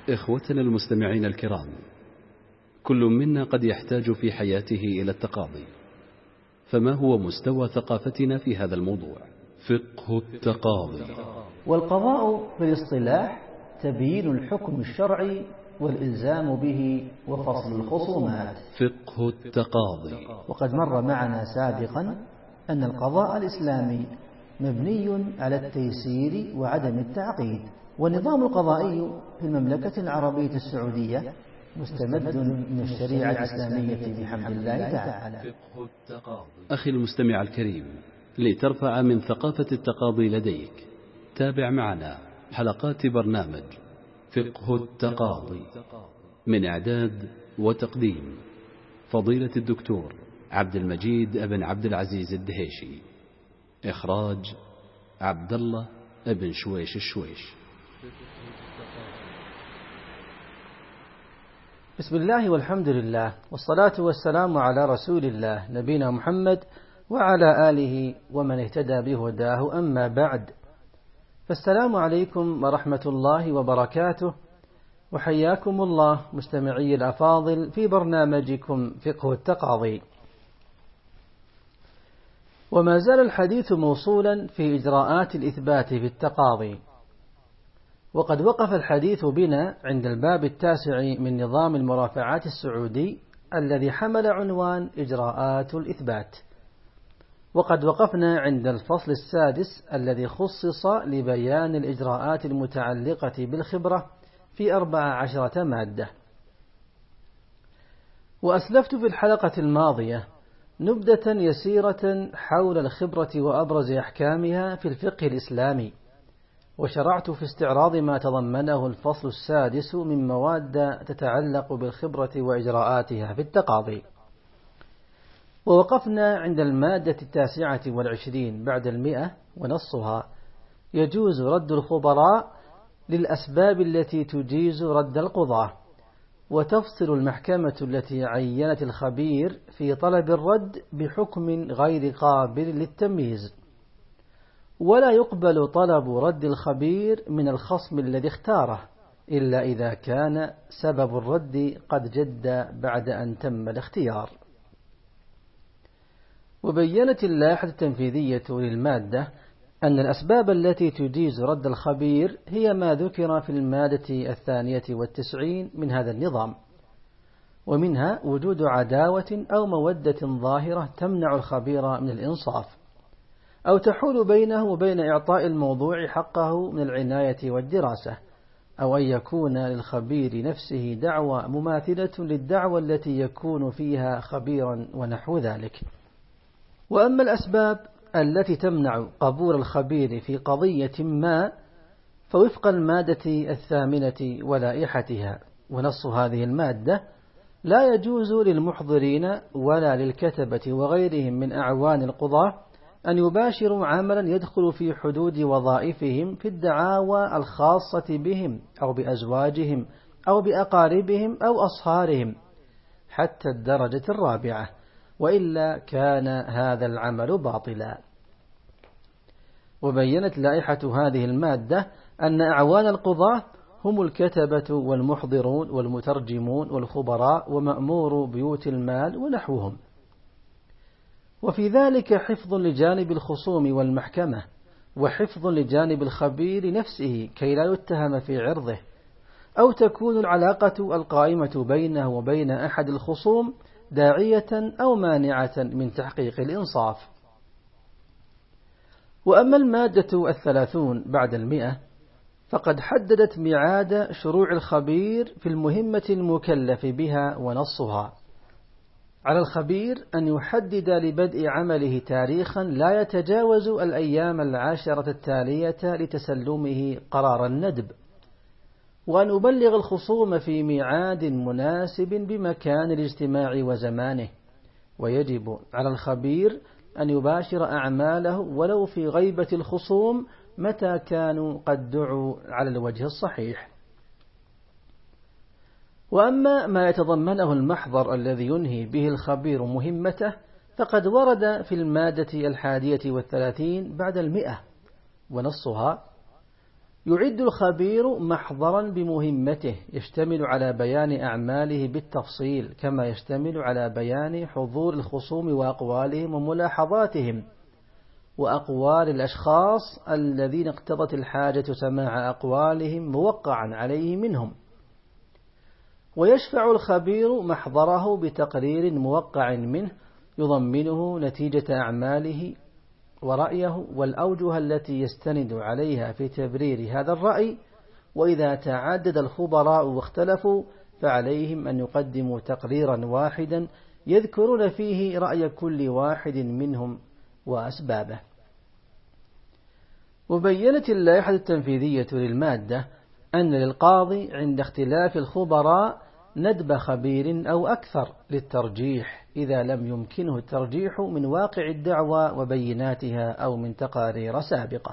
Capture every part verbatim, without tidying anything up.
إخوتنا المستمعين الكرام، كل منا قد يحتاج في حياته إلى التقاضي، فما هو مستوى ثقافتنا في هذا الموضوع؟ فقه التقاضي. والقضاء في الاصطلاح تبيين الحكم الشرعي والإلزام به وفصل الخصومات. فقه التقاضي. وقد مر معنا سابقا أن القضاء الإسلامي مبني على التيسير وعدم التعقيد، والنظام القضائي في المملكة العربية السعودية مستمد من الشريعة الإسلامية بحمد الله تعالى. فقه التقاضي. أخي المستمع الكريم، لترفع من ثقافة التقاضي لديك، تابع معنا حلقات برنامج فقه التقاضي من إعداد وتقديم فضيلة الدكتور عبد المجيد بن عبد العزيز الدهيشي، إخراج عبد الله بن شويش الشويش. بسم الله والحمد لله والصلاة والسلام على رسول الله نبينا محمد وعلى آله ومن اهتدى بهداه، أما بعد، فالسلام عليكم ورحمة الله وبركاته، وحياكم الله مستمعي الأفاضل في برنامجكم فقه التقاضي. وما زال الحديث موصولا في إجراءات الإثبات في التقاضي، وقد وقف الحديث بنا عند الباب التاسع من نظام المرافعات السعودي الذي حمل عنوان إجراءات الإثبات، وقد وقفنا عند الفصل السادس الذي خصص لبيان الإجراءات المتعلقة بالخبرة في أربع عشرة مادة. وأسلفت في الحلقة الماضية نبذة يسيرة حول الخبرة وأبرز أحكامها في الفقه الإسلامي، وشرعت في استعراض ما تضمنه الفصل السادس من مواد تتعلق بالخبرة وإجراءاتها في التقاضي. ووقفنا عند المادة التاسعة والعشرين بعد المئة، ونصها: يجوز رد الخبراء للأسباب التي تجيز رد القضاة، وتفصل المحكمة التي عينت الخبير في طلب الرد بحكم غير قابل للتمييز، ولا يقبل طلب رد الخبير من الخصم الذي اختاره إلا إذا كان سبب الرد قد جد بعد أن تم الاختيار. وبينت اللائحة التنفيذية للمادة أن الأسباب التي تجيز رد الخبير هي ما ذكر في المادة الثانية والتسعين من هذا النظام، ومنها وجود عداوة أو مودة ظاهرة تمنع الخبير من الإنصاف، أو تحول بينه وبين إعطاء الموضوع حقه من العناية والدراسة، أو أن يكون للخبير نفسه دعوى مماثلة للدعوى التي يكون فيها خبيرا ونحو ذلك. وأما الأسباب التي تمنع قبول الخبير في قضية ما فوفق المادة الثامنة ولائحتها، ونص هذه المادة: لا يجوز للمحضرين ولا للكتبة وغيرهم من أعوان القضاة أن يباشروا عملا يدخل في حدود وظائفهم في الدعاوى الخاصة بهم أو بأزواجهم أو بأقاربهم أو أصهارهم حتى الدرجة الرابعة، وإلا كان هذا العمل باطلا. وبينت لائحة هذه المادة أن أعوان القضاة هم الكتبة والمحضرون والمترجمون والخبراء ومأمور بيوت المال ونحوهم، وفي ذلك حفظ لجانب الخصوم والمحكمة، وحفظ لجانب الخبير نفسه كي لا يتهم في عرضه، أو تكون العلاقة القائمة بينه وبين أحد الخصوم داعية أو مانعة من تحقيق الإنصاف. وأما المادة الثلاثون بعد المئة فقد حددت ميعاد شروع الخبير في المهمة المكلف بها، ونصها: على الخبير أن يحدد لبدء عمله تاريخا لا يتجاوز الأيام العاشرة التالية لتسلمه قرار الندب، وأن يبلغ الخصوم في ميعاد مناسب بمكان الاجتماع وزمانه، ويجب على الخبير أن يباشر أعماله ولو في غيبة الخصوم متى كانوا قد دعوا على الوجه الصحيح. وأما ما يتضمنه المحضر الذي ينهي به الخبير مهمته فقد ورد في المادة الحادية والثلاثين بعد المئة، ونصها: يعد الخبير محضرا بمهمته يشتمل على بيان أعماله بالتفصيل، كما يشتمل على بيان حضور الخصوم وأقوالهم وملاحظاتهم وأقوال الأشخاص الذين اقتضت الحاجة سماع أقوالهم موقعا عليه منهم. ويشفع الخبير محضره بتقرير موقع منه يضمنه نتيجة أعماله ورأيه والأوجه التي يستند عليها في تبرير هذا الرأي. وإذا تعدد الخبراء واختلفوا فعليهم أن يقدموا تقريرا واحدا يذكرون فيه رأي كل واحد منهم وأسبابه. وبينت اللائحة التنفيذية للمادة أن للقاضي عند اختلاف الخبراء ندب خبير أو أكثر للترجيح إذا لم يمكنه الترجيح من واقع الدعوى وبيناتها أو من تقارير سابقة.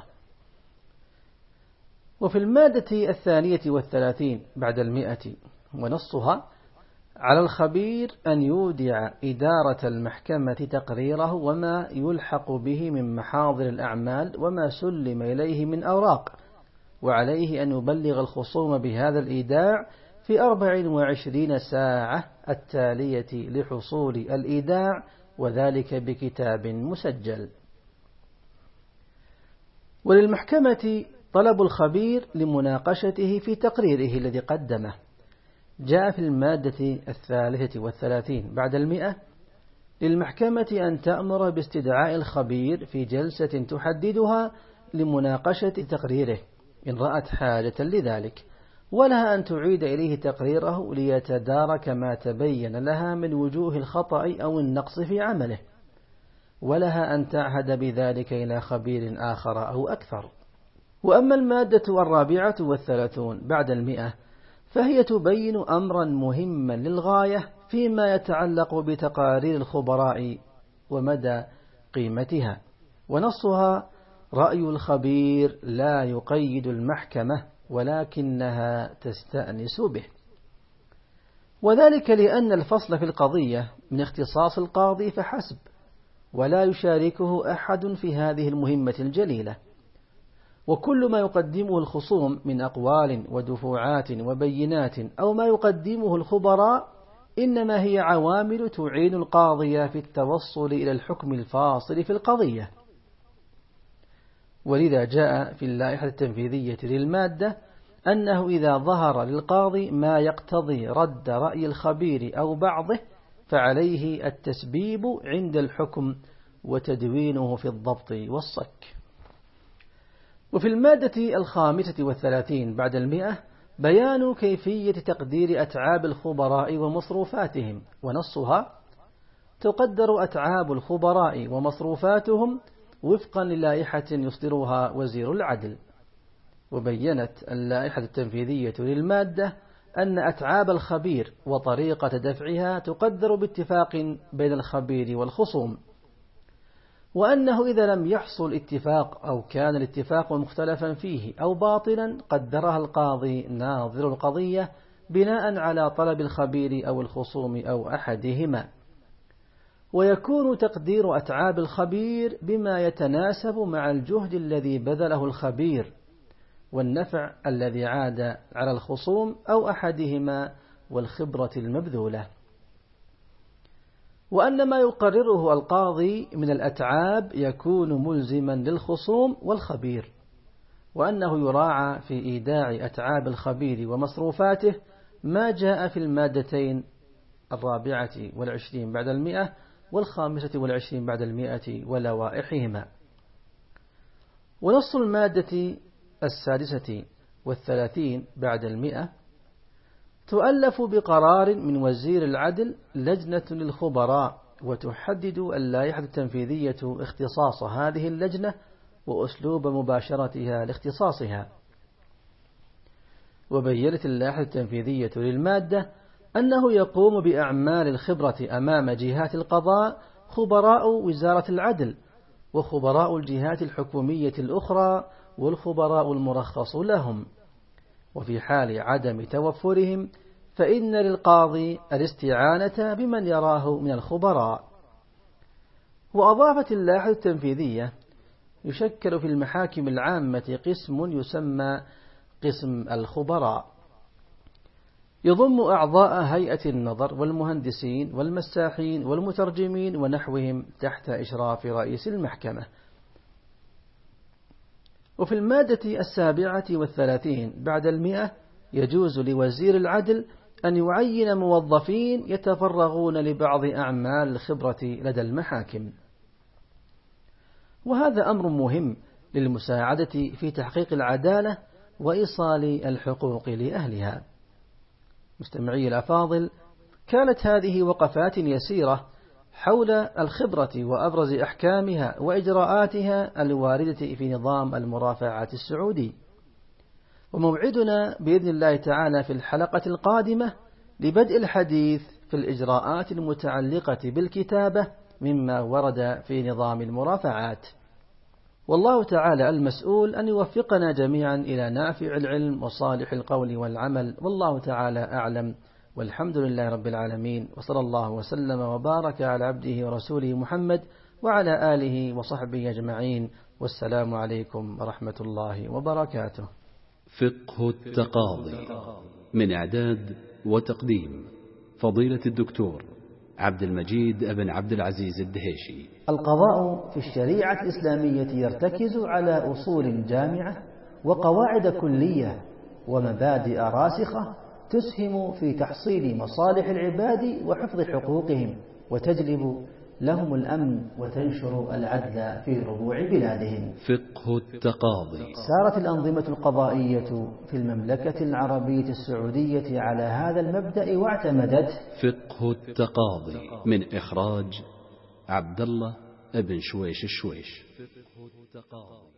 وفي المادة الثانية والثلاثين بعد المئة ونصها: على الخبير أن يودع إدارة المحكمة تقريره وما يلحق به من محاضر الأعمال وما سلم إليه من أوراق، وعليه أن يبلغ الخصوم بهذا الإيداع في أربع وعشرين ساعة التالية لحصول الإيداع، وذلك بكتاب مسجل. وللمحكمة طلب الخبير لمناقشته في تقريره الذي قدمه. جاء في المادة الثالثة والثلاثين بعد المئة: للمحكمة أن تأمر باستدعاء الخبير في جلسة تحددها لمناقشة تقريره إن رأت حاجة لذلك، ولها أن تعيد إليه تقريره ليتدارك ما تبين لها من وجوه الخطأ أو النقص في عمله، ولها أن تعهد بذلك إلى خبير آخر أو أكثر. وأما المادة الرابعة والثلاثون بعد المئة فهي تبين أمرا مهما للغاية فيما يتعلق بتقارير الخبراء ومدى قيمتها، ونصها: رأي الخبير لا يقيد المحكمة ولكنها تستأنس به. وذلك لأن الفصل في القضية من اختصاص القاضي فحسب، ولا يشاركه أحد في هذه المهمة الجليلة. وكل ما يقدمه الخصوم من أقوال ودفوعات وبينات أو ما يقدمه الخبراء إنما هي عوامل تعين القاضي في التوصل إلى الحكم الفاصل في القضية. ولذا جاء في اللائحة التنفيذية للمادة أنه إذا ظهر للقاضي ما يقتضي رد رأي الخبير أو بعضه فعليه التسبيب عند الحكم وتدوينه في الضبط والصك. وفي المادة الخامسة والثلاثين بعد المئة بيان كيفية تقدير أتعاب الخبراء ومصروفاتهم، ونصها: تقدر أتعاب الخبراء ومصروفاتهم وفقا للائحة يصدرها وزير العدل. وبينت اللائحة التنفيذية للمادة أن أتعاب الخبير وطريقة دفعها تقدر باتفاق بين الخبير والخصوم، وأنه إذا لم يحصل اتفاق أو كان الاتفاق مختلفا فيه أو باطلا قدرها القاضي ناظر القضية بناء على طلب الخبير أو الخصوم أو أحدهما. ويكون تقدير أتعاب الخبير بما يتناسب مع الجهد الذي بذله الخبير والنفع الذي عاد على الخصوم أو أحدهما والخبرة المبذولة. وأن ما يقرره القاضي من الأتعاب يكون ملزما للخصوم والخبير، وأنه يراعى في إيداع أتعاب الخبير ومصروفاته ما جاء في المادتين الرابعة والعشرين بعد المئة والخامسة والعشرين بعد المئة ولوائحهما. ونص المادة السادسة والثلاثين بعد المئة: تؤلف بقرار من وزير العدل لجنة للخبراء، وتحدد اللائحة التنفيذية اختصاص هذه اللجنة وأسلوب مباشرتها لاختصاصها. وبينت اللائحة التنفيذية للمادة أنه يقوم بأعمال الخبرة أمام جهات القضاء خبراء وزارة العدل وخبراء الجهات الحكومية الأخرى والخبراء المرخص لهم، وفي حال عدم توفرهم فإن للقاضي الاستعانة بمن يراه من الخبراء. وأضافت اللائحة التنفيذية: يشكل في المحاكم العامة قسم يسمى قسم الخبراء، يضم أعضاء هيئة النظر والمهندسين والمساحين والمترجمين ونحوهم تحت إشراف رئيس المحكمة. وفي المادة السابعة والثلاثين بعد المئة يجوز لوزير العدل أن يعين موظفين يتفرغون لبعض أعمال الخبرة لدى المحاكم، وهذا أمر مهم للمساعدة في تحقيق العدالة وإيصال الحقوق لأهلها. مستمعي الأفاضل، كانت هذه وقفات يسيرة حول الخبرة وأبرز أحكامها وإجراءاتها الواردة في نظام المرافعات السعودي، وموعدنا بإذن الله تعالى في الحلقة القادمة لبدء الحديث في الإجراءات المتعلقة بالكتابة مما ورد في نظام المرافعات. والله تعالى المسؤول أن يوفقنا جميعا إلى نافع العلم وصالح القول والعمل، والله تعالى أعلم، والحمد لله رب العالمين، وصلى الله وسلم وبارك على عبده ورسوله محمد وعلى آله وصحبه أجمعين، والسلام عليكم ورحمة الله وبركاته. فقه التقاضي، من إعداد وتقديم فضيلة الدكتور عبد المجيد بن عبد العزيز الدهيشي. القضاء في الشريعة الإسلامية يرتكز على أصول جامعة وقواعد كلية ومبادئ راسخة تسهم في تحصيل مصالح العباد وحفظ حقوقهم، وتجلب لهم الأمن وتنشر العدل في ربوع بلادهم. فقه التقاضي. سارت الأنظمة القضائية في المملكة العربية السعودية على هذا المبدأ واعتمدت. فقه التقاضي من إخراج عبد الله بن شويش الشويش. فقه التقاضي.